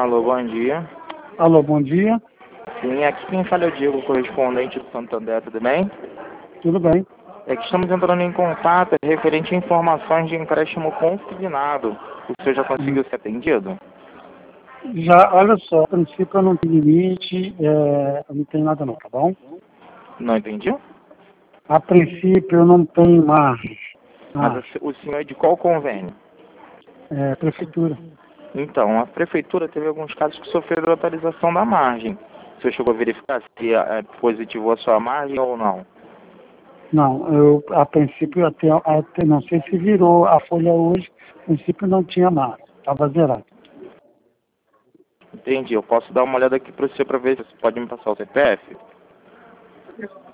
Alô, bom dia. Alô, bom dia. Sim, aqui quem fala é o Diego, correspondente do Santander, tudo bem? Tudo bem? É que estamos entrando em contato referente a informações de empréstimo consignado. O senhor já conseguiu ser atendido? Já, olha só, a princípio eu não tenho limite, eu não tenho nada não, tá bom? Não entendi? A princípio eu não tenho margem. Mas o senhor é de qual convênio? Prefeitura. Então, a prefeitura teve alguns casos que sofreram atualização da margem. O senhor chegou a verificar se positivou a sua margem ou não? Não, a princípio até não sei se virou a folha hoje, a princípio não tinha margem, estava zerado. Entendi. Eu posso dar uma olhada aqui para você para ver se você pode me passar o CPF?